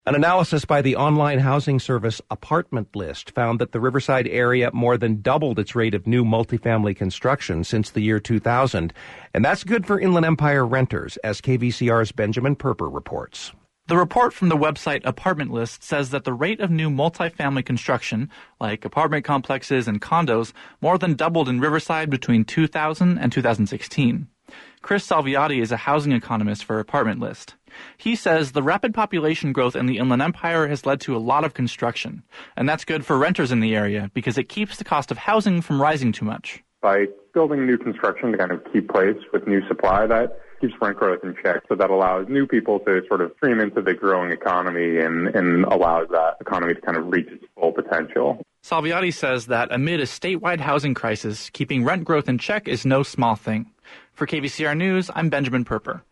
An analysis by the online housing service Apartment List found that the Riverside area more than doubled its rate of new multifamily construction since the year 2000, and that's good for Inland Empire renters, as KVCR's Benjamin Perper reports. The report from the website Apartment List says that the rate of new multifamily construction, like apartment complexes and condos, more than doubled in Riverside between 2000 and 2016. Chris Salviati is a housing economist for Apartment List. He says the rapid population growth in the Inland Empire has led to a lot of construction, and that's good for renters in the area because it keeps the cost of housing from rising too much. By building new construction to kind of keep pace with new supply, that keeps rent growth in check, so that allows new people to sort of stream into the growing economy and allows that economy to kind of reach its full potential. Salviati says that amid a statewide housing crisis, keeping rent growth in check is no small thing. For KVCR News, I'm Benjamin Perper.